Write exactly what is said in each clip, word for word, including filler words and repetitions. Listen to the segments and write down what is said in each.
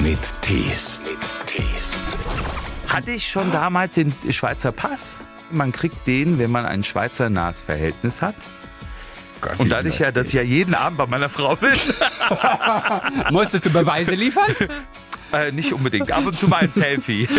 mit Tees. Tees. Hatte ich schon damals den Schweizer Pass? Man kriegt den, wenn man ein Schweizer-nahes Verhältnis hat. Gott, Und dadurch ja, dass ich ja jeden Abend bei meiner Frau bin. Musstest du Beweise liefern? äh, nicht unbedingt, ab und zu mal ein Selfie.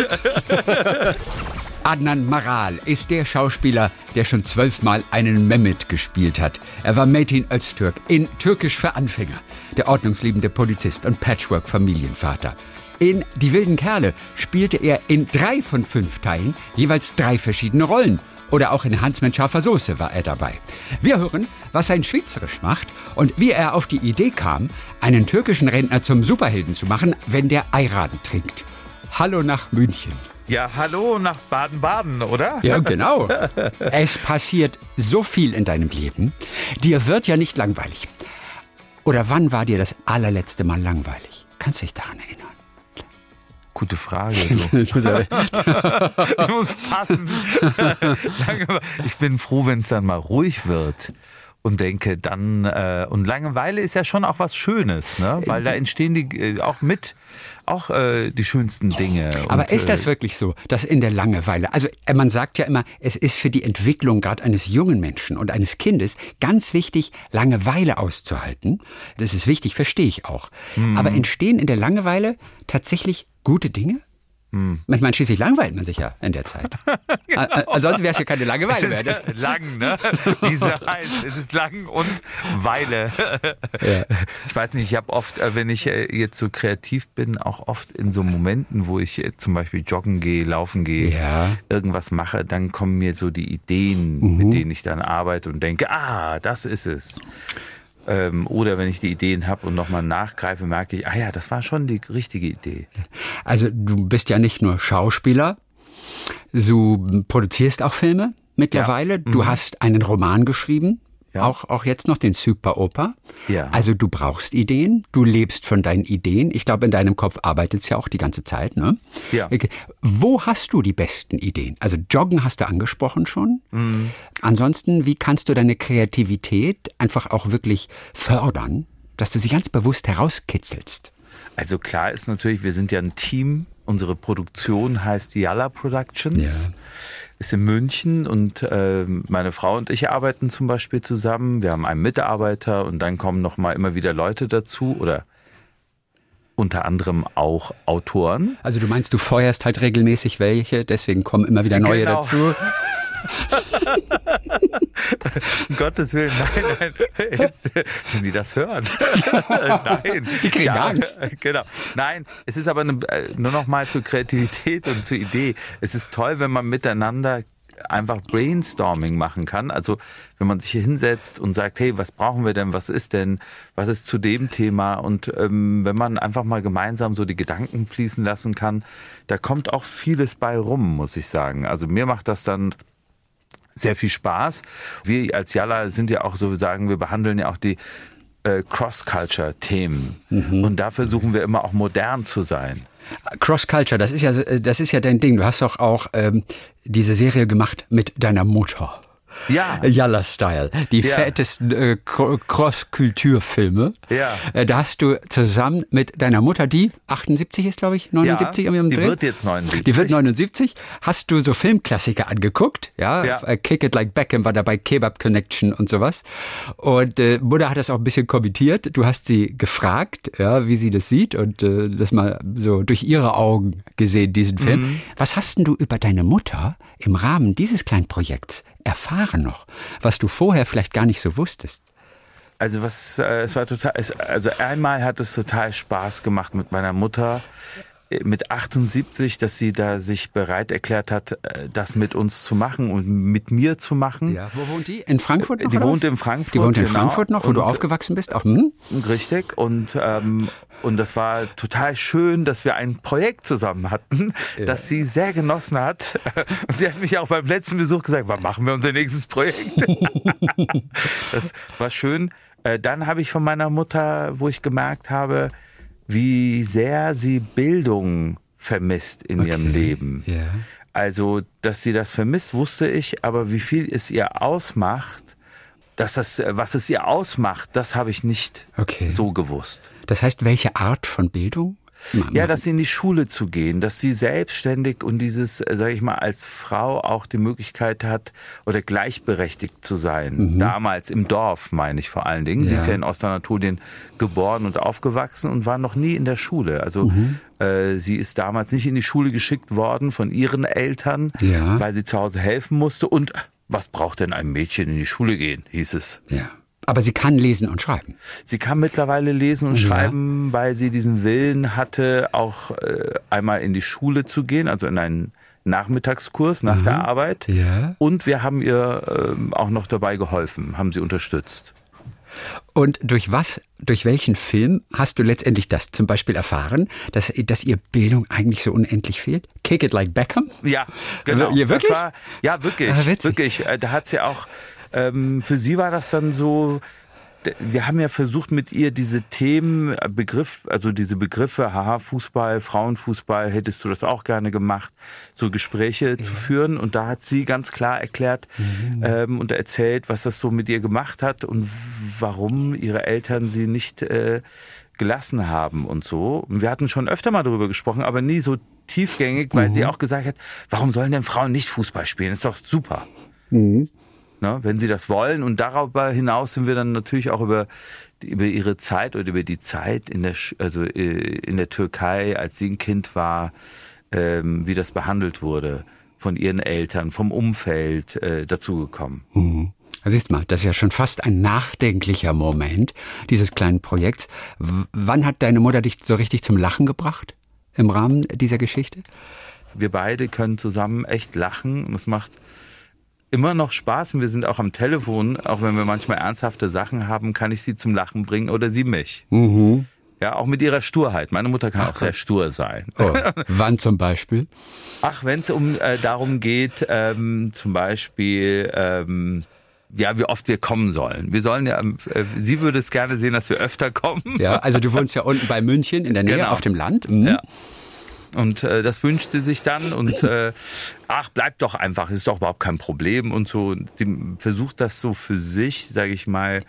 Adnan Maral ist der Schauspieler, der schon zwölfmal einen Mehmet gespielt hat. Er war Metin Öztürk in Türkisch für Anfänger, der ordnungsliebende Polizist und Patchwork-Familienvater. In Die wilden Kerle spielte er in drei von fünf Teilen jeweils drei verschiedene Rollen. Oder auch in Hans mit scharfer Soße war er dabei. Wir hören, was sein Schweizerisch macht und wie er auf die Idee kam, einen türkischen Rentner zum Superhelden zu machen, wenn der Ayran trinkt. Hallo nach München. Ja, hallo nach Baden-Baden, oder? Ja, genau. Es passiert so viel in deinem Leben. Dir wird ja nicht langweilig. Oder wann war dir das allerletzte Mal langweilig? Kannst du dich daran erinnern? Gute Frage. Du. Ich muss passen. Ich bin froh, wenn es dann mal ruhig wird. Und denke dann, äh, und Langeweile ist ja schon auch was Schönes, ne? Weil da entstehen die äh, auch mit, auch äh, die schönsten Dinge. Aber und, ist das äh, wirklich so, dass in der Langeweile, also äh, man sagt ja immer, es ist für die Entwicklung gerade eines jungen Menschen und eines Kindes ganz wichtig, Langeweile auszuhalten. Das ist wichtig, verstehe ich auch. Mhm. Aber entstehen in der Langeweile tatsächlich gute Dinge? Hm. Manchmal schließlich langweilt man sich ja in der Zeit. Genau. Ansonsten wäre es ja keine Langeweile mehr. Es ist mehr. lang, ne? Wie es heißt. Es ist lang und Weile. Ja. Ich weiß nicht, ich habe oft, wenn ich jetzt so kreativ bin, auch oft in so Momenten, wo ich zum Beispiel joggen gehe, laufen gehe, ja. irgendwas mache, dann kommen mir so die Ideen, mhm. mit denen ich dann arbeite und denke, ah, das ist es. Oder wenn ich die Ideen habe und nochmal nachgreife, merke ich, ah ja, das war schon die richtige Idee. Also du bist ja nicht nur Schauspieler, du produzierst auch Filme mittlerweile. Ja. Du mhm. hast einen Roman geschrieben, ja. auch, auch jetzt noch den Super-Opa. Ja. Also du brauchst Ideen, du lebst von deinen Ideen. Ich glaube, in deinem Kopf arbeitet es ja auch die ganze Zeit. Ne? Ja. Wo hast du die besten Ideen? Also Joggen hast du angesprochen schon. Mhm. Ansonsten, wie kannst du deine Kreativität einfach auch wirklich fördern, dass du sie ganz bewusst herauskitzelst? Also klar ist natürlich, wir sind ja ein Team. Unsere Produktion heißt Yalla Productions. Ja. Ist in München und äh, meine Frau und ich arbeiten zum Beispiel zusammen. Wir haben einen Mitarbeiter und dann kommen noch mal immer wieder Leute dazu oder unter anderem auch Autoren. Also du meinst, du feuerst halt regelmäßig welche, deswegen kommen immer wieder neue genau. dazu. Um Gottes Willen, nein, nein, jetzt, wenn die das hören. Nein. Die kriegen ja, Angst. Genau. Nein, es ist aber eine, nur noch mal zur Kreativität und zur Idee. Es ist toll, wenn man miteinander einfach Brainstorming machen kann. Also wenn man sich hier hinsetzt und sagt, hey, was brauchen wir denn, was ist denn, was ist zu dem Thema? Und ähm, wenn man einfach mal gemeinsam so die Gedanken fließen lassen kann, da kommt auch vieles bei rum, muss ich sagen. Also mir macht das dann sehr viel Spaß. Wir als Yalla sind ja auch so, sagen wir, behandeln ja auch die äh, Cross-Culture-Themen. Mhm. Und da versuchen wir immer auch modern zu sein. Cross-Culture, das ist ja, das ist ja dein Ding. Du hast doch auch ähm, diese Serie gemacht mit deiner Mutter. Ja. Yalla-Style. Die ja. fettesten äh, Cross-Kulturfilme. Ja. Äh, da hast du zusammen mit deiner Mutter, die achtundsiebzig ist, glaube ich, neunundsiebzig. Ja, die Dreh. wird jetzt neunundsiebzig. Die wird neunundsiebzig. Hast du so Filmklassiker angeguckt? Ja. ja. Kick It Like Beckham war dabei, Kebab Connection und sowas. Und äh, Mutter hat das auch ein bisschen kommentiert. Du hast sie gefragt, ja, wie sie das sieht und äh, das mal so durch ihre Augen gesehen, diesen Film. Mhm. Was hast denn du über deine Mutter im Rahmen dieses kleinen Projekts erfahren noch, was du vorher vielleicht gar nicht so wusstest? Also was, äh, es war total, es, also einmal hat es total Spaß gemacht mit meiner Mutter, mit achtundsiebzig, dass sie da sich bereit erklärt hat, das mit uns zu machen und mit mir zu machen. Ja, wo wohnt die? In Frankfurt noch? Die wohnt in Frankfurt. Die wohnt in genau. Frankfurt noch, wo und, du aufgewachsen bist? Auch, hm? Richtig. Und, ähm, und das war total schön, dass wir ein Projekt zusammen hatten, ja. das sie sehr genossen hat. Und sie hat mich auch beim letzten Besuch gesagt, wann machen wir unser nächstes Projekt? Das war schön. Dann habe ich von meiner Mutter, wo ich gemerkt habe, wie sehr sie Bildung vermisst in okay. ihrem Leben. Yeah. Also, dass sie das vermisst, wusste ich, aber wie viel es ihr ausmacht, dass das, was es ihr ausmacht, das habe ich nicht okay. so gewusst. Das heißt, welche Art von Bildung? Ja, dass sie in die Schule zu gehen, dass sie selbstständig und dieses, sage ich mal, als Frau auch die Möglichkeit hat oder gleichberechtigt zu sein. Mhm. Damals im Dorf, meine ich vor allen Dingen. Ja. Sie ist ja in Ostanatolien geboren und aufgewachsen und war noch nie in der Schule. Also mhm. äh, sie ist damals nicht in die Schule geschickt worden von ihren Eltern, ja. weil sie zu Hause helfen musste. Und was braucht denn ein Mädchen in die Schule gehen, hieß es. Ja. Aber sie kann lesen und schreiben. Sie kann mittlerweile lesen und ja. schreiben, weil sie diesen Willen hatte, auch äh, einmal in die Schule zu gehen, also in einen Nachmittagskurs nach mhm. der Arbeit. Ja. Und wir haben ihr äh, auch noch dabei geholfen, haben sie unterstützt. Und durch was, durch welchen Film hast du letztendlich das zum Beispiel erfahren, dass, dass ihr Bildung eigentlich so unendlich fehlt? Kick It Like Beckham? Ja, genau. Ja, wirklich? Das war, ja, wirklich. Ah, wirklich. Da hat sie auch, ähm, für sie war das dann so, wir haben ja versucht mit ihr diese Themen, Begriff, also diese Begriffe, haha, Fußball, Frauenfußball, hättest du das auch gerne gemacht, so Gespräche ja. zu führen. Und da hat sie ganz klar erklärt mhm. ähm, und erzählt, was das so mit ihr gemacht hat und warum ihre Eltern sie nicht äh, gelassen haben und so. Und wir hatten schon öfter mal darüber gesprochen, aber nie so tiefgängig, weil mhm. sie auch gesagt hat, warum sollen denn Frauen nicht Fußball spielen? Ist doch super. Mhm. Ne, wenn sie das wollen. Und darüber hinaus sind wir dann natürlich auch über, über ihre Zeit oder über die Zeit in der, also in der Türkei, als sie ein Kind war, ähm, wie das behandelt wurde von ihren Eltern, vom Umfeld äh, dazugekommen. Mhm. Siehst mal, das ist ja schon fast ein nachdenklicher Moment dieses kleinen Projekts. W- wann hat deine Mutter dich so richtig zum Lachen gebracht im Rahmen dieser Geschichte? Wir beide können zusammen echt lachen und es macht immer noch Spaß und wir sind auch am Telefon, auch wenn wir manchmal ernsthafte Sachen haben, kann ich sie zum Lachen bringen oder sie mich. Mhm. Ja, auch mit ihrer Sturheit. Meine Mutter kann Ach, auch sehr stur sein. Oh. Wann zum Beispiel? Ach, wenn es um äh, darum geht, ähm, zum Beispiel, ähm, ja, wie oft wir kommen sollen. Wir sollen ja, äh, sie würde es gerne sehen, dass wir öfter kommen. Ja, also du wohnst ja unten bei München in der Nähe, genau. auf dem Land. Mhm. Ja. Und äh, das wünscht sie sich dann und äh, ach, bleib doch einfach, ist doch überhaupt kein Problem und so. Sie versucht das so für sich, sage ich mal.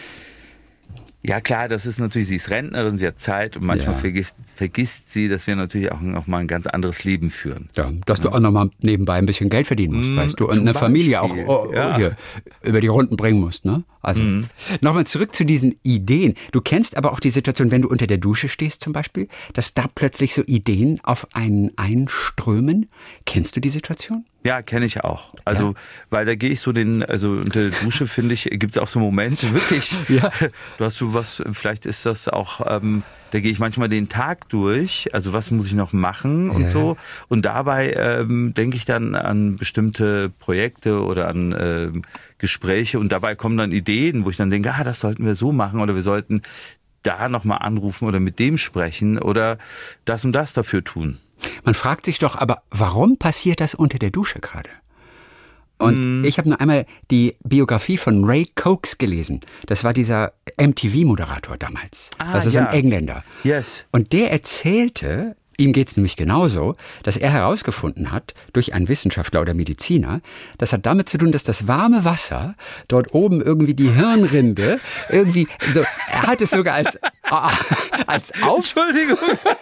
Ja klar, das ist natürlich, sie ist Rentnerin, sie hat Zeit und manchmal ja. vergisst, vergisst sie, dass wir natürlich auch noch mal ein ganz anderes Leben führen. Ja, dass du auch noch mal nebenbei ein bisschen Geld verdienen musst, mmh, weißt du, und eine Beispiel. Familie auch oh, oh, ja. hier über die Runden bringen musst, ne? Also mmh. nochmal zurück zu diesen Ideen. Du kennst aber auch die Situation, wenn du unter der Dusche stehst zum Beispiel, dass da plötzlich so Ideen auf einen einströmen. Kennst du die Situation? Ja, kenne ich auch. Also, ja. weil da gehe ich so den, also unter der Dusche, finde ich, gibt es auch so Momente, wirklich. Ja. Du hast so was, vielleicht ist das auch, ähm, da gehe ich manchmal den Tag durch, also was muss ich noch machen und ja. so. Und dabei ähm, denke ich dann an bestimmte Projekte oder an ähm, Gespräche und dabei kommen dann Ideen, wo ich dann denke, ah, das sollten wir so machen oder wir sollten da nochmal anrufen oder mit dem sprechen oder das und das dafür tun. Man fragt sich doch, aber warum passiert das unter der Dusche gerade? Und mm. ich habe nur einmal die Biografie von Ray Coates gelesen. Das war dieser M T V-Moderator damals. Ah, das ist ja. ein Engländer. Yes. Und der erzählte, ihm geht's nämlich genauso, dass er herausgefunden hat, durch einen Wissenschaftler oder Mediziner, das hat damit zu tun, dass das warme Wasser dort oben irgendwie die Hirnrinde irgendwie, so, er hat es sogar als, oh, als Auf... Entschuldigung.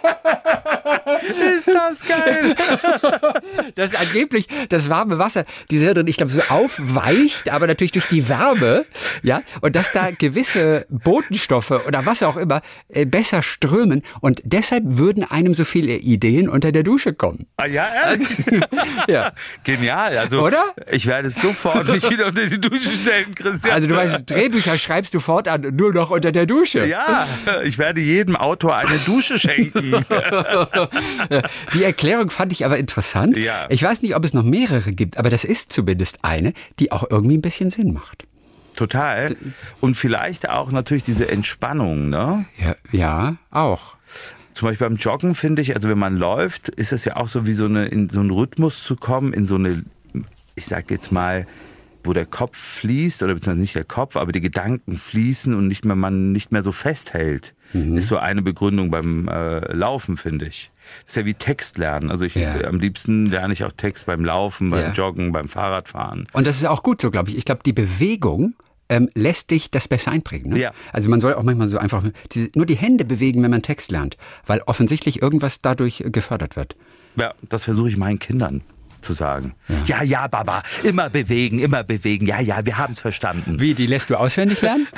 Ist das geil. Dass angeblich das warme Wasser diese Hirnrinde, ich glaube, so aufweicht, aber natürlich durch die Wärme, ja, und dass da gewisse Botenstoffe oder was auch immer äh, besser strömen und deshalb würden einem so viele Ideen unter der Dusche kommen. Ah ja, ehrlich? Ja. Genial. Also, oder? Ich werde sofort mich wieder unter die Dusche stellen, Christian. Also du weißt, Drehbücher schreibst du fortan nur noch unter der Dusche. Ja, ich werde jedem Autor eine Dusche schenken. Die Erklärung fand ich aber interessant. Ja. Ich weiß nicht, ob es noch mehrere gibt, aber das ist zumindest eine, die auch irgendwie ein bisschen Sinn macht. Total. Und vielleicht auch natürlich diese Entspannung, ne? Ja, ja, auch. Zum Beispiel beim Joggen finde ich, also wenn man läuft, ist es ja auch so wie so eine, in so einen Rhythmus zu kommen, in so eine, ich sag jetzt mal, wo der Kopf fließt, oder beziehungsweise nicht der Kopf, aber die Gedanken fließen und nicht mehr, man nicht mehr so festhält. Mhm. Ist so eine Begründung beim äh, Laufen, finde ich. Das ist ja wie Text lernen. Also ich, ja. am liebsten lerne ich auch Text beim Laufen, beim ja. Joggen, beim Fahrradfahren. Und das ist auch gut so, glaube ich. Ich glaube, die Bewegung ähm, lässt dich das besser einprägen. Ne? Ja. Also man soll auch manchmal so einfach diese, nur die Hände bewegen, wenn man Text lernt, weil offensichtlich irgendwas dadurch gefördert wird. Ja, das versuche ich meinen Kindern zu sagen. Ja. ja, ja, Baba, immer bewegen, immer bewegen. Ja, ja, wir haben es verstanden. Wie, die lässt du auswendig lernen?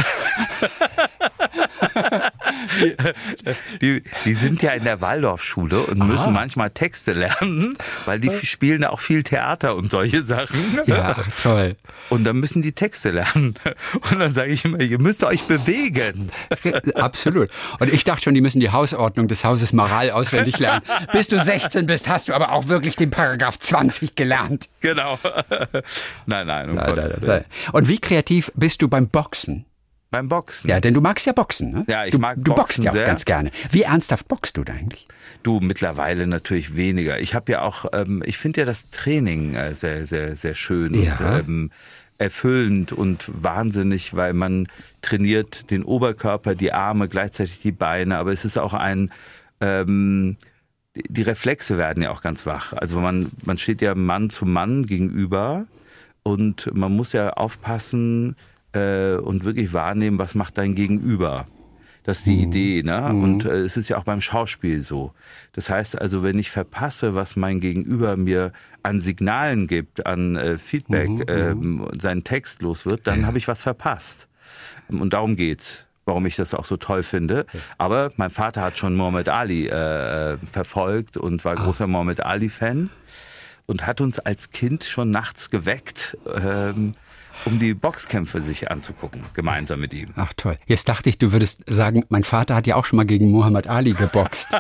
die, die sind ja in der Waldorfschule und Aha. müssen manchmal Texte lernen, weil die spielen auch viel Theater und solche Sachen. Ja, toll. Und dann müssen die Texte lernen. Und dann sage ich immer, ihr müsst euch bewegen. Absolut. Und ich dachte schon, die müssen die Hausordnung des Hauses Maral auswendig lernen. Bis du sechzehn bist, hast du aber auch wirklich den Paragraph zwanzig gelernt. Genau. Nein, nein, um nein, Gottes nein, Willen. Nein. Und wie kreativ bist du beim Boxen? Beim Boxen? Ja, denn du magst ja Boxen, ne? Ja, ich du, mag du Boxen boxst ja auch sehr. ganz gerne. Wie ernsthaft boxst du da eigentlich? Du, mittlerweile natürlich weniger. Ich habe ja auch, ähm, ich finde ja das Training äh, sehr, sehr, sehr schön ja. und ähm, erfüllend und wahnsinnig, weil man trainiert den Oberkörper, die Arme, gleichzeitig die Beine, aber es ist auch ein, ähm, die Reflexe werden ja auch ganz wach. Also man, man steht ja Mann zu Mann gegenüber und man muss ja aufpassen äh, und wirklich wahrnehmen, was macht dein Gegenüber. Das ist die mhm. Idee, ne? Mhm. Und äh, es ist ja auch beim Schauspiel so. Das heißt also, wenn ich verpasse, was mein Gegenüber mir an Signalen gibt, an äh, Feedback, mhm. ähm, sein Text los wird, dann ja. habe ich was verpasst. Und darum geht's, warum ich das auch so toll finde. Aber mein Vater hat schon Muhammad Ali äh, verfolgt und war großer ah. Muhammad Ali-Fan und hat uns als Kind schon nachts geweckt, ähm, um die Boxkämpfe sich anzugucken, gemeinsam mit ihm. Ach toll. Jetzt dachte ich, du würdest sagen, mein Vater hat ja auch schon mal gegen Muhammad Ali geboxt.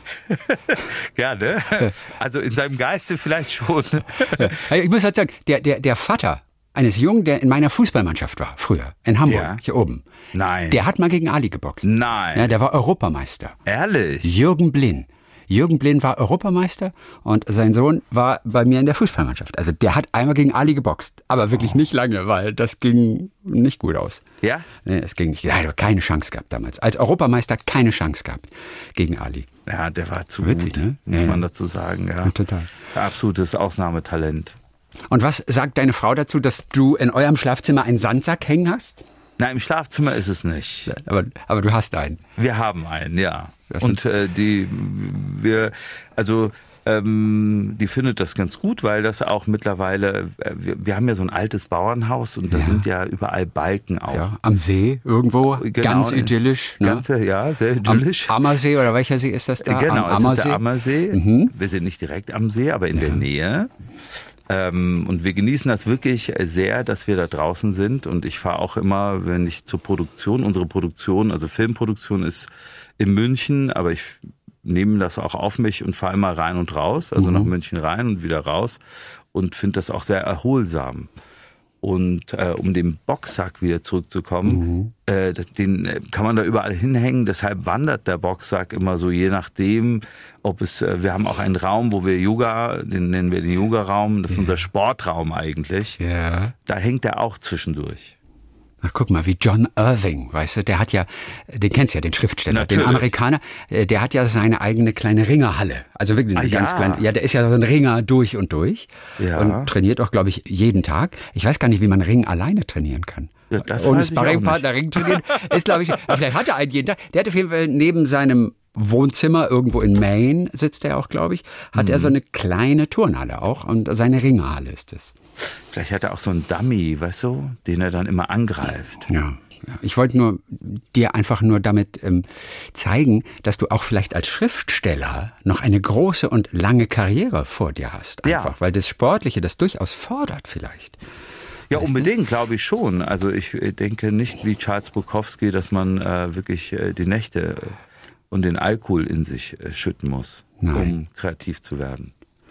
Gerne. Also in seinem Geiste vielleicht schon. Ich muss halt sagen, der, der, der Vater eines Jungen, der in meiner Fußballmannschaft war, früher, in Hamburg, ja. hier oben. Nein. Der hat mal gegen Ali geboxt. Nein. Ja, der war Europameister. Ehrlich? Jürgen Blin. Jürgen Blin war Europameister und sein Sohn war bei mir in der Fußballmannschaft. Also der hat einmal gegen Ali geboxt, aber wirklich oh. nicht lange, weil das ging nicht gut aus. Ja? Nee, es ging nicht. Er hat keine Chance gehabt damals. Als Europameister keine Chance gehabt gegen Ali. Ja, der war zu Wirklich, gut, ne? muss ja, man dazu sagen. Ja. Ja, total. Absolutes Ausnahmetalent. Und was sagt deine Frau dazu, dass du in eurem Schlafzimmer einen Sandsack hängen hast? Nein, im Schlafzimmer ist es nicht. Aber, aber du hast einen. Wir haben einen, ja. Und äh, die, wir, also ähm, die findet das ganz gut, weil das auch mittlerweile, äh, wir, wir haben ja so ein altes Bauernhaus und da ja. sind ja überall Balken auch. Ja, am See irgendwo, genau, ganz idyllisch. Ne? Ganz, ja, sehr idyllisch. Am Ammersee oder welcher See ist das da? Genau, am es ist der Ammersee. Mhm. Wir sind nicht direkt am See, aber in ja. der Nähe. Ähm, und wir genießen das wirklich sehr, dass wir da draußen sind. Und ich fahre auch immer, wenn ich zur Produktion, unsere Produktion, also Filmproduktion ist in München, aber ich nehme das auch auf mich und fahre immer rein und raus, also mhm. nach München rein und wieder raus und finde das auch sehr erholsam. Und äh, um den Boxsack wieder zurückzukommen, mhm. äh, den kann man da überall hinhängen. Deshalb wandert der Boxsack immer so, je nachdem, ob es, äh, wir haben auch einen Raum, wo wir Yoga, den nennen wir den Yoga-Raum, das ist ja. unser Sportraum eigentlich. Ja. Da hängt er auch zwischendurch. Ach, guck mal, wie John Irving, weißt du, der hat ja, den kennst du ja, den Schriftsteller, Natürlich. den Amerikaner, der hat ja seine eigene kleine Ringerhalle. Also wirklich eine ah, ganz ja. kleine, ja, der ist ja so ein Ringer durch und durch ja. und trainiert auch, glaube ich, jeden Tag. Ich weiß gar nicht, wie man Ring alleine trainieren kann. Ja, das Ohne weiß ich auch Sparringpartner Ring trainieren, ist, glaube ich, vielleicht hat er einen jeden Tag. Der hat auf jeden Fall neben seinem Wohnzimmer, irgendwo in Maine sitzt er auch, glaube ich, hat mhm. er so eine kleine Turnhalle auch und seine Ringerhalle ist es. Vielleicht hat er auch so einen Dummy, weißt du, den er dann immer angreift. Ja, ich wollte nur dir einfach nur damit ähm, zeigen, dass du auch vielleicht als Schriftsteller noch eine große und lange Karriere vor dir hast. Einfach, ja. weil das Sportliche das durchaus fordert vielleicht. Ja, weißt unbedingt, glaube ich schon. Also ich denke nicht wie Charles Bukowski, dass man äh, wirklich äh, die Nächte und den Alkohol in sich äh, schütten muss, Nein. um kreativ zu werden.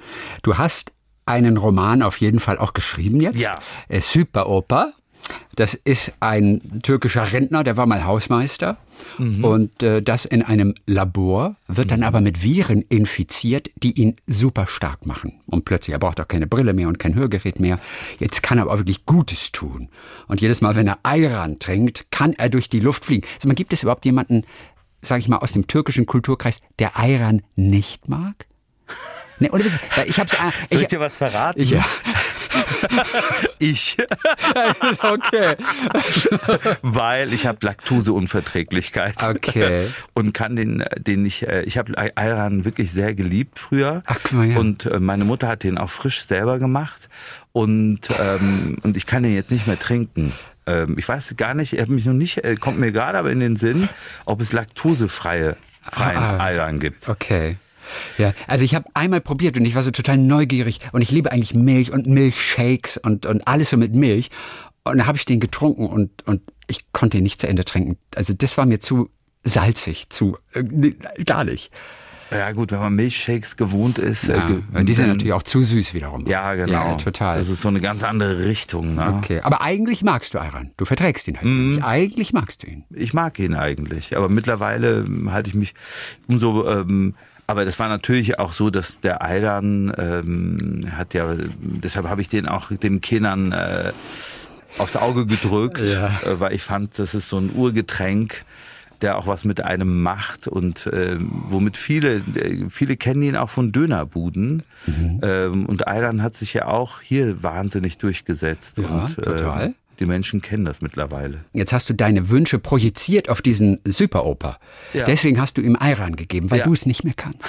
Du hast einen Roman auf jeden Fall auch geschrieben jetzt. Ja. Äh, Süper Opa. Das ist ein türkischer Rentner, der war mal Hausmeister. Mhm. Und äh, das in einem Labor, wird dann mhm. aber mit Viren infiziert, die ihn super stark machen. Und plötzlich, er braucht auch keine Brille mehr und kein Hörgerät mehr. Jetzt kann er aber wirklich Gutes tun. Und jedes Mal, wenn er Ayran trinkt, kann er durch die Luft fliegen. Also, man, gibt es überhaupt jemanden, sage ich mal, aus dem türkischen Kulturkreis, der Ayran nicht mag? Nee, oder, ich hab's, Soll ich dir was verraten? Ich, ja. Ich. Okay. Weil ich habe Laktoseunverträglichkeit. Okay. Und kann den, den nicht, ich habe Ayran wirklich sehr geliebt früher. Ach, guck mal, ja. Und meine Mutter hat den auch frisch selber gemacht. Und, ähm, und ich kann den jetzt nicht mehr trinken. Ähm, ich weiß gar nicht, ich habe mich noch nicht, kommt mir gerade aber in den Sinn, ob es laktosefreie freien ah, Ayran gibt. Okay. Ja, also ich habe einmal probiert und ich war so total neugierig und ich liebe eigentlich Milch und Milchshakes und, und alles so mit Milch. Und dann habe ich den getrunken und, und ich konnte ihn nicht zu Ende trinken. Also das war mir zu salzig, zu, äh, gar nicht. Ja gut, wenn man Milchshakes gewohnt ist. Ja, äh, die sind natürlich auch zu süß wiederum. Ja, genau. Ja, total. Das ist so eine ganz andere Richtung. Ne? Okay, aber eigentlich magst du Ayran. Du verträgst ihn halt Mhm. nicht. Eigentlich magst du ihn. Ich mag ihn eigentlich, aber mittlerweile halte ich mich umso... Ähm, aber das war natürlich auch so, dass der Ayran ähm, hat ja... Deshalb habe ich den auch den Kindern äh, aufs Auge gedrückt, Ja. äh, weil ich fand, das ist so ein Urgetränk, der auch was mit einem macht und äh, womit viele, viele kennen ihn auch von Dönerbuden. Mhm. Ähm, und Ayran hat sich ja auch hier wahnsinnig durchgesetzt. Ja, und, total. Äh, die Menschen kennen das mittlerweile. Jetzt hast du deine Wünsche projiziert auf diesen Super-Opa. Ja. Deswegen hast du ihm Ayran gegeben, weil Ja. du es nicht mehr kannst.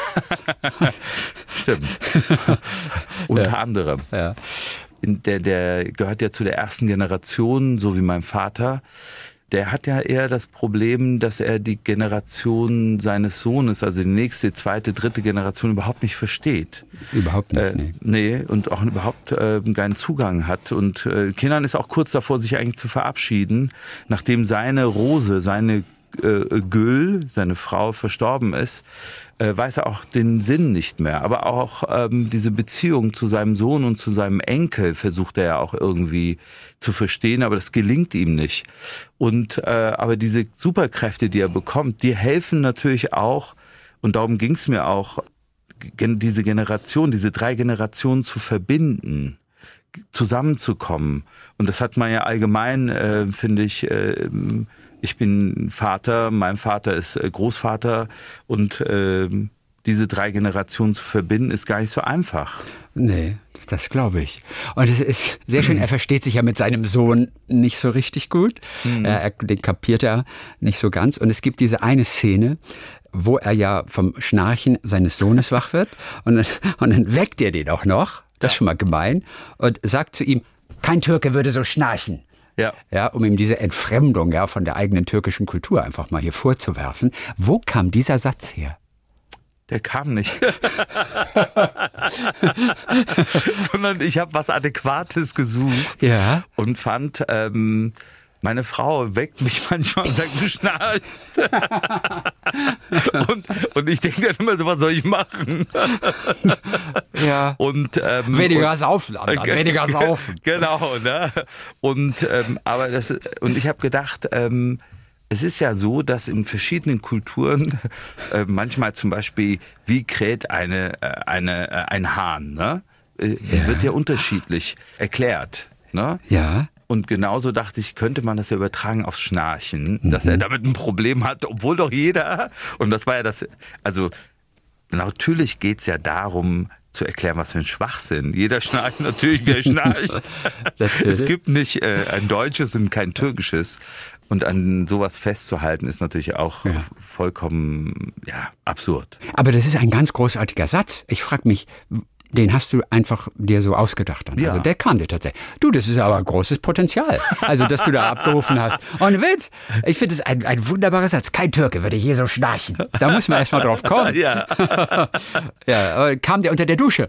Stimmt. Unter Ja. anderem. Ja. Der, der gehört ja zu der ersten Generation, so wie mein Vater. Der hat ja eher das Problem, dass er die Generation seines Sohnes, also die nächste, zweite, dritte Generation überhaupt nicht versteht. Überhaupt nicht, äh, nee. Nee, und auch überhaupt äh, keinen Zugang hat. Und äh, Kindern ist auch kurz davor, sich eigentlich zu verabschieden, nachdem seine Rose, seine äh, Gül, seine Frau, verstorben ist, äh, weiß er auch den Sinn nicht mehr. Aber auch ähm, diese Beziehung zu seinem Sohn und zu seinem Enkel versucht er ja auch irgendwie zu verstehen, aber das gelingt ihm nicht. Und äh, aber diese Superkräfte, die er bekommt, die helfen natürlich auch, und darum ging es mir auch, gen- diese Generation, diese drei Generationen zu verbinden, zusammenzukommen. Und das hat man ja allgemein, äh, finde ich, äh, ich bin Vater, mein Vater ist Großvater und äh, diese drei Generationen zu verbinden, ist gar nicht so einfach. Nee, das glaube ich. Und es ist sehr schön, er versteht sich ja mit seinem Sohn nicht so richtig gut. Mhm. Er, den kapiert er nicht so ganz. Und es gibt diese eine Szene, wo er ja vom Schnarchen seines Sohnes wach wird. Und dann, und dann weckt er den auch noch, das ist schon mal gemein, und sagt zu ihm, kein Türke würde so schnarchen. Ja. Ja, um ihm diese Entfremdung ja von der eigenen türkischen Kultur einfach mal hier vorzuwerfen. Wo kam dieser Satz her? Der kam nicht. Sondern ich habe was Adäquates gesucht. Ja. Und fand, ähm, meine Frau weckt mich manchmal und sagt, du schnarchst. und, und ich denke dann immer so, was soll ich machen? Ja. Und, ähm, weniger und, saufen, Alter. Weniger saufen. Genau, ne? Und, ähm, aber das, und ich habe gedacht, ähm, es ist ja so, dass in verschiedenen Kulturen äh, manchmal zum Beispiel, wie kräht eine, äh, eine, äh, ein Hahn, ne? Äh, Ja. Wird ja unterschiedlich erklärt, ne? Ja. Und genauso dachte ich, könnte man das ja übertragen aufs Schnarchen, mhm. dass er damit ein Problem hat, obwohl doch jeder, und das war ja das, also natürlich geht's ja darum, zu erklären, was für ein Schwachsinn. Jeder schnarcht natürlich, wer schnarcht. Es gibt nicht äh, ein deutsches und kein türkisches. Und an sowas festzuhalten, ist natürlich auch ja. vollkommen ja, absurd. Aber das ist ein ganz großartiger Satz. Ich frage mich, den hast du einfach dir so ausgedacht dann. Ja. Also der kam dir tatsächlich. Du, das ist aber ein großes Potenzial. Also, dass du da abgerufen hast. Ohne Witz. Ich finde es ein, ein wunderbarer Satz. Kein Türke würde hier so schnarchen. Da muss man erst mal drauf kommen. Ja. Ja, aber kam der unter der Dusche?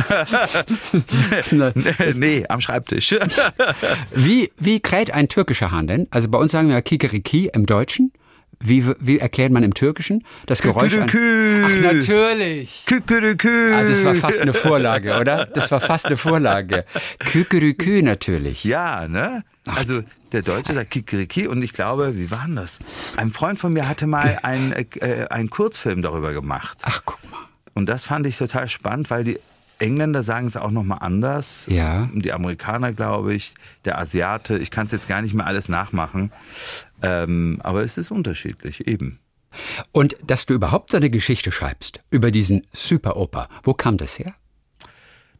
Nee, am Schreibtisch. Wie, wie kräht ein türkischer Hahn denn? Also bei uns sagen wir Kikeriki im Deutschen. Wie, wie erklärt man im Türkischen das Geräusch? Kükerikü. Ach, natürlich. Kükerikü. Ah, das war fast eine Vorlage, oder? Das war fast eine Vorlage. Kükerikü natürlich. Ja, ne? Also der Deutsche sagt Kikeriki und ich glaube, wie war denn das? Ein Freund von mir hatte mal einen, äh, einen Kurzfilm darüber gemacht. Ach, guck mal. Und das fand ich total spannend, weil die Engländer sagen es auch nochmal anders. Ja. Die Amerikaner, glaube ich, der Asiate. Ich kann es jetzt gar nicht mehr alles nachmachen. Ähm, aber es ist unterschiedlich, eben. Und dass du überhaupt so eine Geschichte schreibst über diesen Super-Opa, wo kam das her?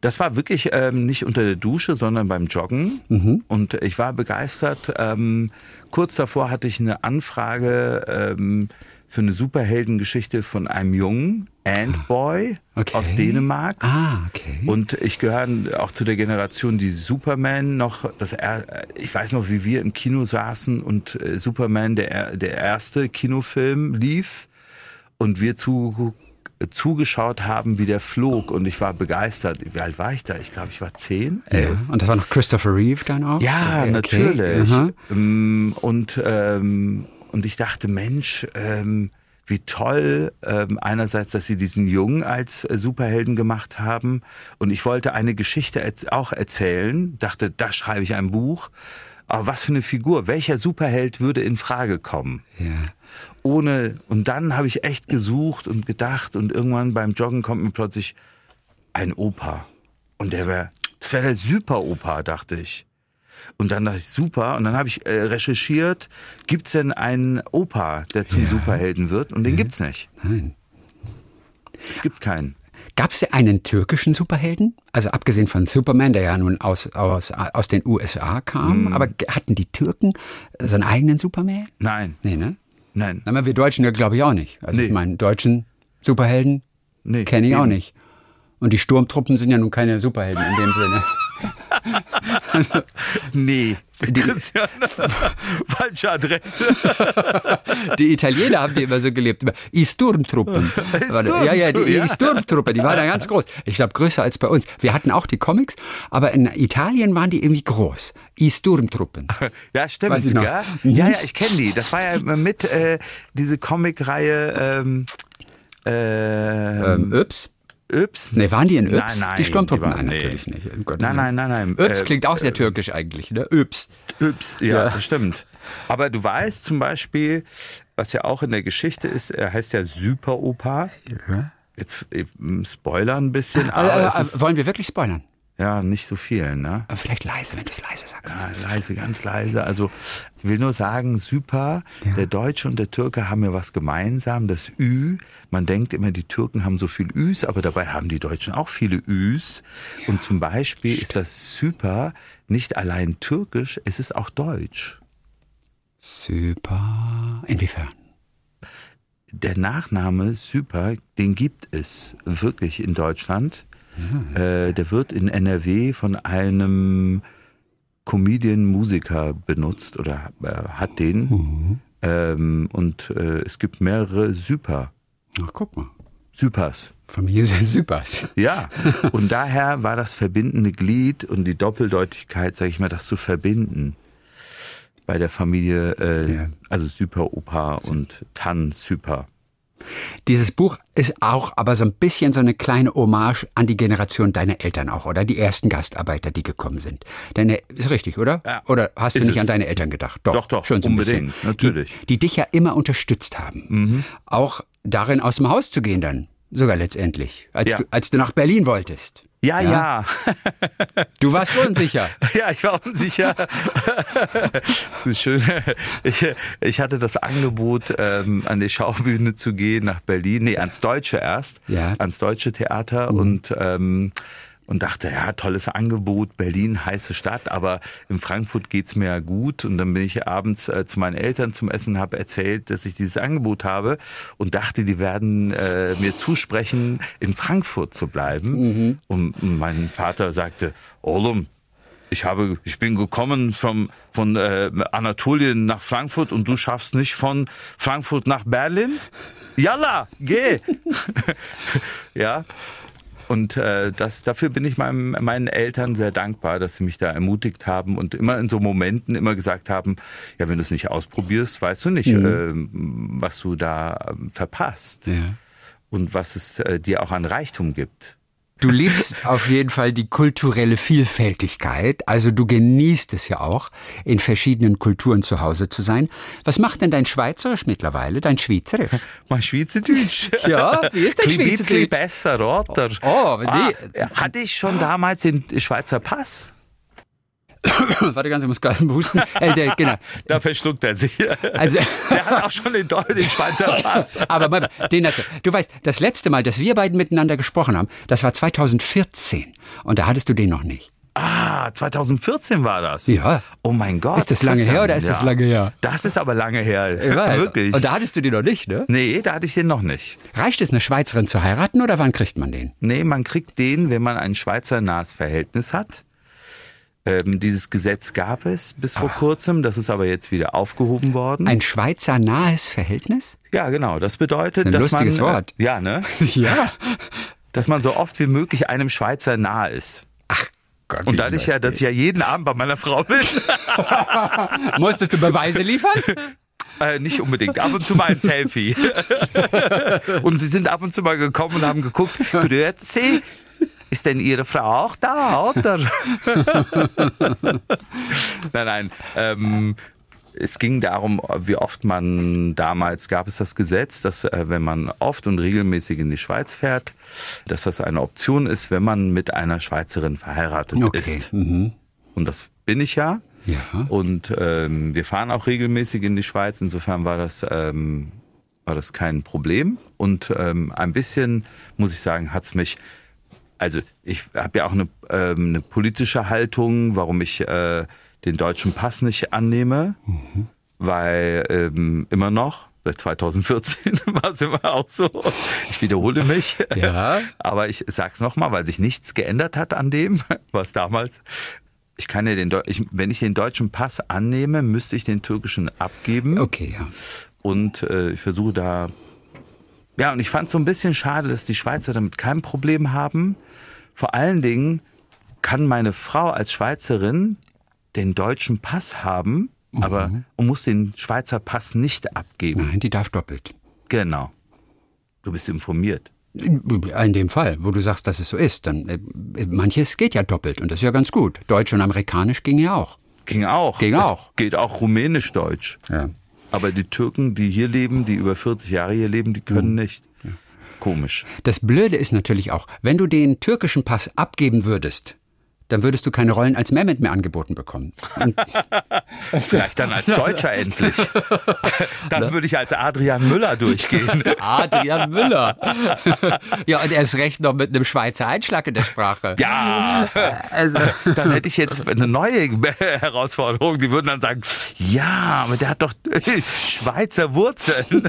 Das war wirklich ähm, nicht unter der Dusche, sondern beim Joggen. Mhm. Und ich war begeistert. Ähm, kurz davor hatte ich eine Anfrage ähm, für eine Superheldengeschichte von einem Jungen, Ant-Boy, okay. aus Dänemark. Ah, okay. Und ich gehöre auch zu der Generation, die Superman noch, das er, ich weiß noch, wie wir im Kino saßen und äh, Superman, der, der erste Kinofilm, lief und wir zu, zugeschaut haben, wie der flog und ich war begeistert. Wie alt war ich da? Ich glaube, ich war zehn, elf. Ja, und das war noch Christopher Reeve dann auch? Ja, okay, natürlich. Okay. Und, ähm, und ich dachte, Mensch, ähm, wie toll, ähm, einerseits, dass sie diesen Jungen als äh, Superhelden gemacht haben und ich wollte eine Geschichte erz- auch erzählen, dachte, da schreibe ich ein Buch, aber was für eine Figur, welcher Superheld würde in Frage kommen? Ja. Ohne, und dann habe ich echt gesucht und gedacht und irgendwann beim Joggen kommt mir plötzlich ein Opa und der wäre, das wäre der Super-Opa, dachte ich. Und dann dachte ich, super. Und dann habe ich äh, recherchiert, gibt's denn einen Opa, der zum ja. Superhelden wird? Und den mhm. gibt's nicht. Nein. Es gibt keinen. Gab es einen türkischen Superhelden? Also abgesehen von Superman, der ja nun aus, aus, aus den U S A kam. Mhm. Aber hatten die Türken so einen eigenen Superman? Nein. Nee, ne? Nein. Aber wir Deutschen ja, glaube ich, auch nicht. Also nee. ich meine, deutschen Superhelden nee, kenne ich eben. auch nicht. Und die Sturmtruppen sind ja nun keine Superhelden in dem Sinne. Also, nee, Christian, falsche Adresse. Die Italiener haben die immer so gelebt. I Sturmtruppen. Ja, ja, die ja. Sturmtruppe, die waren da ganz groß. Ich glaube, größer als bei uns. Wir hatten auch die Comics, aber in Italien waren die irgendwie groß. I Sturmtruppen. Ja, stimmt. Gell? Ja, ja, ich kenne die. Das war ja mit äh, diese Comicreihe ähm, äh, ähm, Yps. Yps? Ne, waren die in Yps? Nein, nein. Die Sturmtruppen? Die waren, nein, natürlich nee. nicht. Oh Gott, nein, nein, nein, nein. Yps äh, klingt auch sehr äh, türkisch eigentlich, ne? Yps. Yps, ja, ja, das stimmt. Aber du weißt zum Beispiel, was ja auch in der Geschichte ist, er heißt ja Super-Opa. Ja. Jetzt äh, Spoiler ein bisschen. Aber aber äh, es ist, wollen wir wirklich spoilern? Ja, nicht so viel, ne? Aber vielleicht leise, wenn du es leise sagst. Ja, leise, ganz leise. Also ich will nur sagen, Super, ja. Der Deutsche und der Türke haben ja was gemeinsam, das Ü. Man denkt immer, die Türken haben so viel Üs, aber dabei haben die Deutschen auch viele Üs. Ja. Und zum Beispiel ist das Super nicht allein türkisch, es ist auch deutsch. Super. Inwiefern? Der Nachname Super, den gibt es wirklich in Deutschland. Ja. Äh, der wird in N R W von einem Comedian-Musiker benutzt oder äh, hat den. Mhm. Ähm, und äh, es gibt mehrere Super. Ach, guck mal. Supers. Familie sind Supers. Ja, und daher war das verbindende Glied und die Doppeldeutigkeit, sage ich mal, das zu verbinden bei der Familie, äh, ja. Also Super-Opa und Tan-Super. Dieses Buch ist auch aber so ein bisschen so eine kleine Hommage an die Generation deiner Eltern auch, oder? Die ersten Gastarbeiter, die gekommen sind. Deine, ist richtig, oder? Ja, oder hast du nicht es. an deine Eltern gedacht? Doch, doch, doch schon so unbedingt, natürlich. Die, die dich ja immer unterstützt haben. Mhm. Auch darin aus dem Haus zu gehen dann, sogar letztendlich, als, ja. du, als du nach Berlin wolltest. Ja, ja. ja. Du warst unsicher. Ja, ich war unsicher. Das ist schön. Ich, ich hatte das Angebot, ähm, an die Schaubühne zu gehen nach Berlin. Nee, ans Deutsche erst. Ja. Ans Deutsche Theater. Mhm. Und, ähm, und dachte, ja, tolles Angebot. Berlin, heiße Stadt. Aber in Frankfurt geht's mir ja gut. Und dann bin ich abends äh, zu meinen Eltern zum Essen und habe erzählt, dass ich dieses Angebot habe. Und dachte, die werden äh, mir zusprechen, in Frankfurt zu bleiben. Mhm. Und mein Vater sagte, Oğlum, ich habe, ich bin gekommen vom, von äh, Anatolien nach Frankfurt und du schaffst nicht von Frankfurt nach Berlin? Yalla, geh! Ja. Und äh, das, dafür bin ich meinem, meinen Eltern sehr dankbar, dass sie mich da ermutigt haben und immer in so Momenten immer gesagt haben, ja, wenn du es nicht ausprobierst, weißt du nicht, mhm. äh, was du da äh, verpasst. Ja. Und was es äh, dir auch an Reichtum gibt. Du liebst auf jeden Fall die kulturelle Vielfältigkeit, also du genießt es ja auch, in verschiedenen Kulturen zu Hause zu sein. Was macht denn dein Schweizerisch mittlerweile, dein Schweizerisch? Mein Schweizerdeutsch? Ja, wie ist dein Schweizerdeutsch? Ein bisschen besser, oder? Oh, oh ah, hatte ich schon damals den Schweizer Pass? Warte ganz, ich muss gerade husten. Äh, der, genau. Da verschluckt er sich. Also, der hat auch schon den, den Schweizer Pass. Aber den hat er. Du weißt, das letzte Mal, dass wir beiden miteinander gesprochen haben, das war zweitausendvierzehn. Und da hattest du den noch nicht. Ah, zweitausendvierzehn war das? Ja. Oh mein Gott. Ist das lange her oder ist ja. das lange her? Das ist aber lange her. Wirklich. Und da hattest du den noch nicht, ne? Nee, da hatte ich den noch nicht. Reicht es, eine Schweizerin zu heiraten oder wann kriegt man den? Nee, man kriegt den, wenn man ein schweizernahes Verhältnis hat. Ähm, dieses Gesetz gab es bis vor ah. kurzem, das ist aber jetzt wieder aufgehoben worden. Ein schweizernahes Verhältnis? Ja, genau. Das bedeutet, das ist ein dass lustiges man... Wort. Äh, ja, ne? Ja. Dass man so oft wie möglich einem Schweizer nahe ist. Ach Gott. Und dadurch ja, dass ich ja jeden Abend bei meiner Frau bin. Musstest du Beweise liefern? Äh, nicht unbedingt. Ab und zu mal ein Selfie. Und sie sind ab und zu mal gekommen und haben geguckt, grüezi, ist denn Ihre Frau auch da, oder? nein, nein. Ähm, es ging darum, wie oft man, damals gab es das Gesetz, dass äh, wenn man oft und regelmäßig in die Schweiz fährt, dass das eine Option ist, wenn man mit einer Schweizerin verheiratet okay. ist. Mhm. Und das bin ich ja. Ja. Und ähm, wir fahren auch regelmäßig in die Schweiz. Insofern war das, ähm, war das kein Problem. Und ähm, ein bisschen, muss ich sagen, hat's mich... Also ich habe ja auch eine, ähm, eine politische Haltung, warum ich äh, den deutschen Pass nicht annehme, mhm. weil ähm, immer noch, seit zweitausendvierzehn war es immer auch so, ich wiederhole mich, ja. aber ich sag's nochmal, weil sich nichts geändert hat an dem, was damals, ich kann ja den, ich, wenn ich den deutschen Pass annehme, müsste ich den türkischen abgeben. Okay, ja. Und äh, ich versuche da... Ja, und ich fand es so ein bisschen schade, dass die Schweizer damit kein Problem haben. Vor allen Dingen kann meine Frau als Schweizerin den deutschen Pass haben, mhm. aber und muss den Schweizer Pass nicht abgeben. Nein, die darf doppelt. Genau. Du bist informiert. In dem Fall, wo du sagst, dass es so ist, dann äh, manches geht ja doppelt und das ist ja ganz gut. Deutsch und Amerikanisch ging ja auch. Ging auch. Ging auch. Es geht auch Rumänisch-Deutsch. Ja. Aber die Türken, die hier leben, die über vierzig Jahre hier leben, die können nicht. Ja. Komisch. Das Blöde ist natürlich auch, wenn du den türkischen Pass abgeben würdest, dann würdest du keine Rollen als Mehmet mehr angeboten bekommen. Vielleicht dann als Deutscher endlich. Dann würde ich als Adrian Müller durchgehen. Adrian Müller. Ja, und erst recht noch mit einem Schweizer Einschlag in der Sprache. Ja, also dann hätte ich jetzt eine neue Herausforderung. Die würden dann sagen, ja, aber der hat doch Schweizer Wurzeln.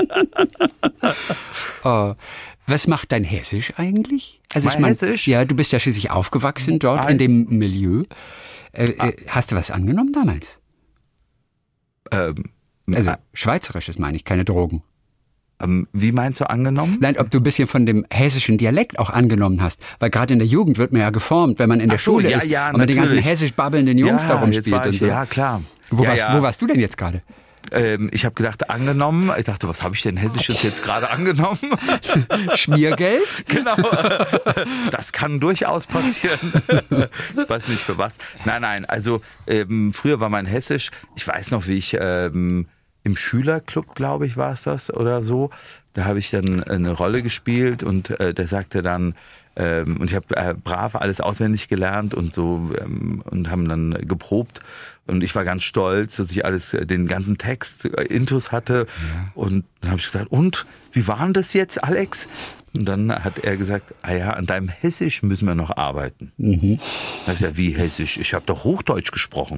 Oh. Was macht dein Hessisch eigentlich? Also mein ich mein, Hessisch? Ja, du bist ja schließlich aufgewachsen dort ah, in dem Milieu. Äh, ah. Hast du was angenommen damals? Ähm, also Schweizerisches meine ich, keine Drogen. Ähm, wie meinst du angenommen? Nein, ob du ein bisschen von dem hessischen Dialekt auch angenommen hast. Weil gerade in der Jugend wird man ja geformt, wenn man in der Ach so, Schule ja, ist ja, und mit den ganzen hessisch babbelnden Jungs ja, da rumspielt. Ich, und so. Ja, klar. Wo, ja, warst, ja. wo warst du denn jetzt gerade? Ähm, ich habe gedacht, angenommen. Ich dachte, was habe ich denn Hessisches jetzt gerade angenommen? Schmiergeld? Genau. Das kann durchaus passieren. Ich weiß nicht für was. Nein, nein. Also ähm, früher war mein Hessisch. Ich weiß noch, wie ich ähm, im Schülerclub, glaube ich, war es das oder so. Da habe ich dann eine Rolle gespielt und äh, der sagte dann, ähm, und ich habe äh, brav alles auswendig gelernt und so ähm, und haben dann geprobt. Und ich war ganz stolz, dass ich alles, den ganzen Text, Intus hatte. Ja. Und dann habe ich gesagt, und, wie war denn das jetzt, Alex? Und dann hat er gesagt, ah ja, an deinem Hessisch müssen wir noch arbeiten. Mhm. Dann habe ich gesagt, wie Hessisch? Ich habe doch Hochdeutsch gesprochen.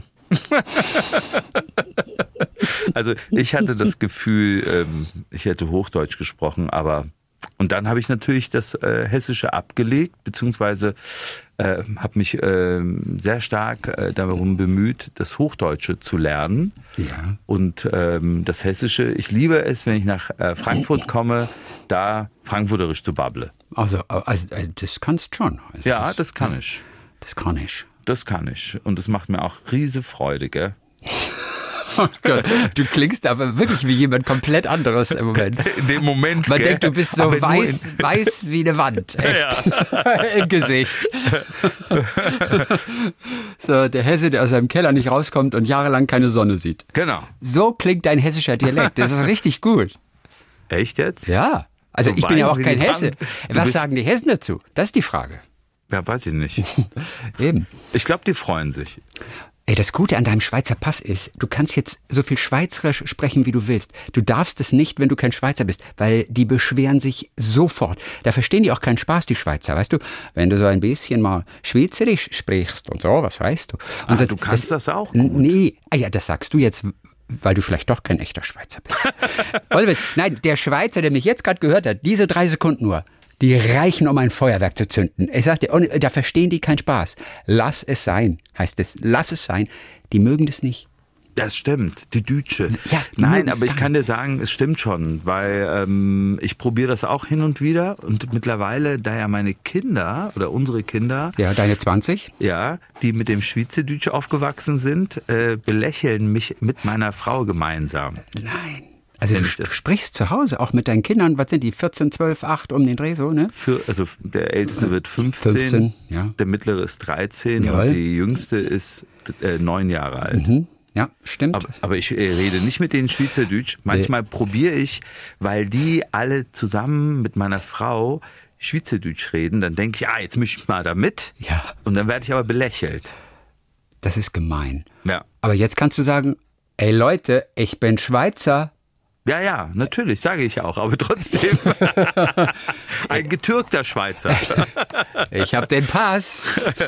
Also ich hatte das Gefühl, ich hätte Hochdeutsch gesprochen, aber... Und dann habe ich natürlich das äh, Hessische abgelegt, beziehungsweise äh, habe mich äh, sehr stark äh, darum bemüht, das Hochdeutsche zu lernen. Ja. Und ähm, das Hessische, ich liebe es, wenn ich nach äh, Frankfurt komme, da frankfurterisch zu babble. Also, also das kannst du schon. Also ja, das, das kann das, ich. Das kann ich. Das kann ich. Und das macht mir auch riese Freude, gell? Oh Gott, du klingst aber wirklich wie jemand komplett anderes im Moment. In dem Moment, Man gell? denkt, du bist so weiß, weiß wie eine Wand. Echt. Ja. Im Gesicht. So, der Hesse, der aus seinem Keller nicht rauskommt und jahrelang keine Sonne sieht. Genau. So klingt dein hessischer Dialekt. Das ist richtig gut. Echt jetzt? Ja. Also so ich bin ja auch kein Hesse. Du Was sagen die Hessen dazu? Das ist die Frage. Ja, weiß ich nicht. Eben. Ich glaube, die freuen sich. Ey, das Gute an deinem Schweizer Pass ist, du kannst jetzt so viel Schweizerisch sprechen, wie du willst. Du darfst es nicht, wenn du kein Schweizer bist, weil die beschweren sich sofort. Da verstehen die auch keinen Spaß, die Schweizer, weißt du? Wenn du so ein bisschen mal Schweizerisch sprichst und so, was weißt du? Und Ach, so, du kannst das, das auch gut. Nee, ah ja, das sagst du jetzt, weil du vielleicht doch kein echter Schweizer bist. Oliver, nein, der Schweizer, der mich jetzt gerade gehört hat, diese drei Sekunden nur, die reichen, um ein Feuerwerk zu zünden. Ich sag dir, da verstehen die keinen Spaß. Lass es sein, heißt es. Lass es sein. Die mögen das nicht. Das stimmt, die Dütsche. Ja, die Nein, aber ich kann dir sagen, es stimmt schon, weil ähm, ich probiere das auch hin und wieder und mittlerweile, da ja meine Kinder oder unsere Kinder, ja, deine zwanzig, ja, die mit dem Schweizerdeutsch aufgewachsen sind, äh, belächeln mich mit meiner Frau gemeinsam. Nein. Also du sprichst zu Hause auch mit deinen Kindern, was sind die, vierzehn, zwölf, acht um den Dreh so, ne? Für, also der Älteste wird fünfzehn, fünfzehn, ja. Der Mittlere ist dreizehn Jawohl. Und die Jüngste ist äh, neun Jahre alt. Mhm. Ja, stimmt. Aber, aber ich äh, rede nicht mit denen Schweizerdeutsch. Manchmal nee. probiere ich, weil die alle zusammen mit meiner Frau Schweizerdeutsch reden, dann denke ich, ah, jetzt misch ich mal da mit. Ja. Und dann werde ich aber belächelt. Das ist gemein. Ja. Aber jetzt kannst du sagen, ey Leute, ich bin Schweizer. Ja, ja, natürlich, sage ich auch, aber trotzdem ein getürkter Schweizer. Ich habe den Pass.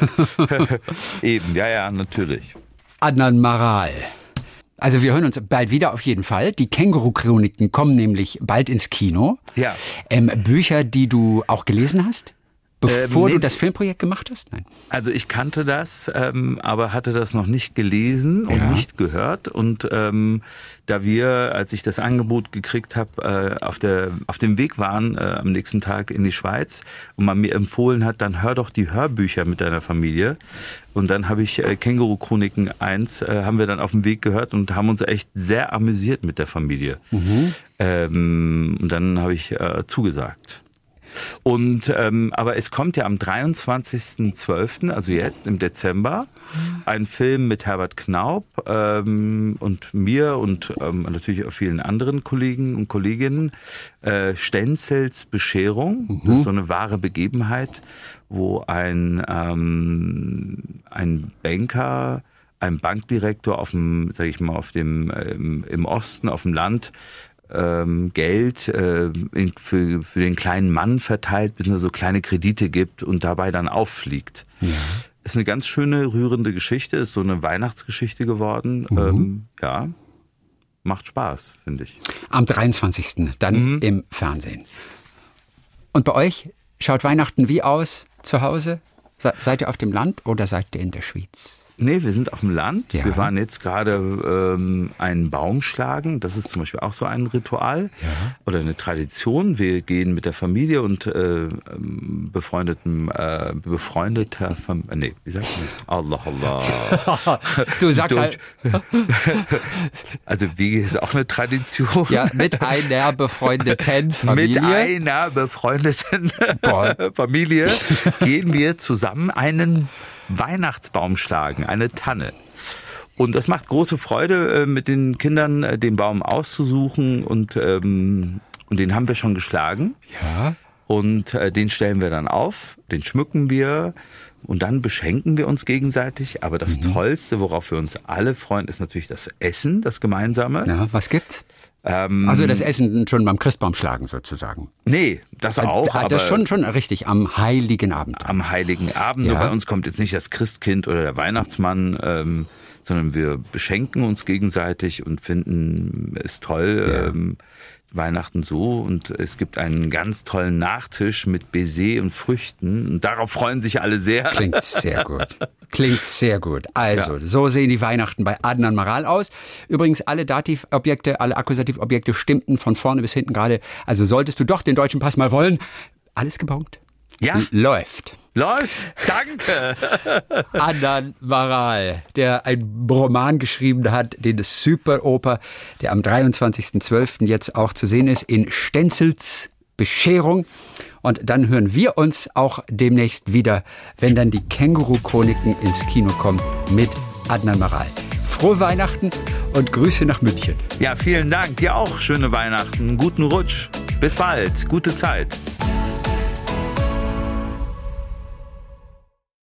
Eben, ja, ja, natürlich. Adnan Maral. Also wir hören uns bald wieder auf jeden Fall. Die Känguru-Chroniken kommen nämlich bald ins Kino. Ja. Ähm, Bücher, die du auch gelesen hast? Bevor ähm, nee, du das Filmprojekt gemacht hast? Nein. Also ich kannte das, ähm, aber hatte das noch nicht gelesen und ja. nicht gehört. Und ähm, da wir, als ich das Angebot gekriegt habe, äh, auf der auf dem Weg waren äh, am nächsten Tag in die Schweiz und man mir empfohlen hat, dann hör doch die Hörbücher mit deiner Familie. Und dann habe ich äh, Känguru-Chroniken eins, äh, haben wir dann auf dem Weg gehört und haben uns echt sehr amüsiert mit der Familie. Mhm. Ähm, und dann habe ich äh, zugesagt. Und ähm, aber es kommt ja am dreiundzwanzigsten zwölften, also jetzt im Dezember, ein Film mit Herbert Knaub ähm, und mir und ähm, natürlich auch vielen anderen Kollegen und Kolleginnen. Äh, Stenzels Bescherung, mhm. Das ist so eine wahre Begebenheit, wo ein ähm, ein Banker, ein Bankdirektor auf dem, sag ich mal, auf dem ähm, im Osten, auf dem Land Ähm, Geld äh, für, für den kleinen Mann verteilt, bis er so kleine Kredite gibt und dabei dann auffliegt. Ja. Ist eine ganz schöne, rührende Geschichte, ist so eine Weihnachtsgeschichte geworden. Mhm. Ähm, ja, macht Spaß, finde ich. Am dreiundzwanzigsten dann mhm. im Fernsehen. Und bei euch schaut Weihnachten wie aus zu Hause? Se- seid ihr auf dem Land oder seid ihr in der Schweiz? Nee, wir sind auf dem Land. Ja. Wir waren jetzt gerade ähm, einen Baum schlagen. Das ist zum Beispiel auch so ein Ritual ja. oder eine Tradition. Wir gehen mit der Familie und äh, befreundeten, äh, befreundeter Familie. Nee, wie sagt man? Allah, Allah. Du sagst halt. Also Wege ist auch eine Tradition. Ja, mit einer befreundeten Familie. Mit einer befreundeten Familie gehen wir zusammen einen Weihnachtsbaum schlagen, eine Tanne. Und das macht große Freude, mit den Kindern den Baum auszusuchen und, ähm, und den haben wir schon geschlagen. Ja. Und äh, den stellen wir dann auf, den schmücken wir und dann beschenken wir uns gegenseitig. Aber das mhm. Tollste, worauf wir uns alle freuen, ist natürlich das Essen, das Gemeinsame. Ja, was gibt's? Ähm, also das Essen schon beim Christbaum schlagen sozusagen. Nee, das auch. Das aber schon, schon richtig, am Heiligen Abend. Am Heiligen Abend. Ja. So bei uns kommt jetzt nicht das Christkind oder der Weihnachtsmann, ähm, sondern wir beschenken uns gegenseitig und finden es toll, ja. ähm, Weihnachten so. Und es gibt einen ganz tollen Nachtisch mit Baiser und Früchten. Und darauf freuen sich alle sehr. Klingt sehr gut. Klingt sehr gut. Also, ja. So sehen die Weihnachten bei Adnan Maral aus. Übrigens, alle Dativobjekte, alle Akkusativobjekte stimmten von vorne bis hinten gerade. Also solltest du doch den deutschen Pass mal wollen. Alles gebongt. Ja. L- läuft. Läuft. Danke. Adnan Maral, der einen Roman geschrieben hat, den Superoper, der am dreiundzwanzigsten zwölften jetzt auch zu sehen ist, in Stenzels Bescherung. Und dann hören wir uns auch demnächst wieder, wenn dann die Känguru-Chroniken ins Kino kommen mit Adnan Maral. Frohe Weihnachten und Grüße nach München. Ja, vielen Dank. Dir auch schöne Weihnachten. Guten Rutsch. Bis bald. Gute Zeit.